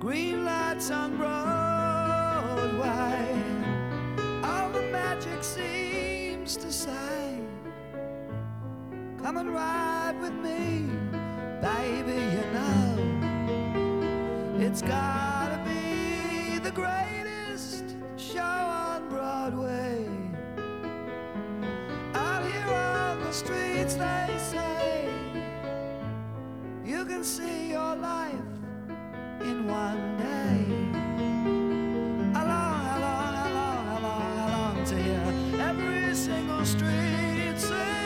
green lights on Broadway. All the magic seems to say, come and ride with me, baby, you know it's gotta be the greatest show on Broadway. Out here on the streets they say you can see your life in one day.